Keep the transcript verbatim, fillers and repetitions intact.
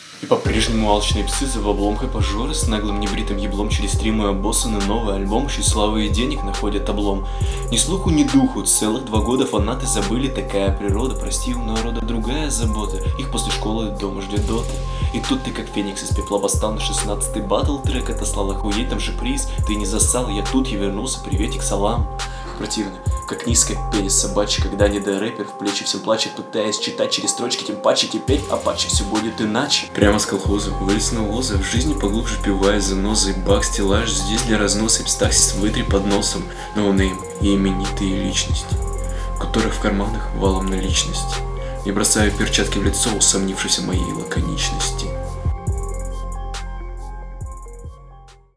И по-прежнему алчные псы за баблом хайпажоры с наглым небритым еблом через стримы обоссаны новый альбом, ищут славы и денег, находят облом. Ни слуху, ни духу, целых два года фанаты забыли, такая природа, прости, у народа другая забота, их после школы дома ждет дота. И тут ты как феникс из пепла восстал на шестнадцатый батл трек, отослал охуеть, там же приз, ты не засал, я тут, я вернулся, приветик, салам. Противно, как низко пенис собачий, когда не до рэпер в плечи всем плачет, пытаясь читать через строчки, тем паче теперь, а паче все будет иначе. Прямо с колхоза, вылез на лоза, в жизни поглубже пивая занозы, бак, стеллаж, здесь для разноса, эпстаксис вытри под носом, ноунейм и именитые личности, у которых в карманах валом наличности. Не бросаю перчатки в лицо, усомнившись в моей лаконичности.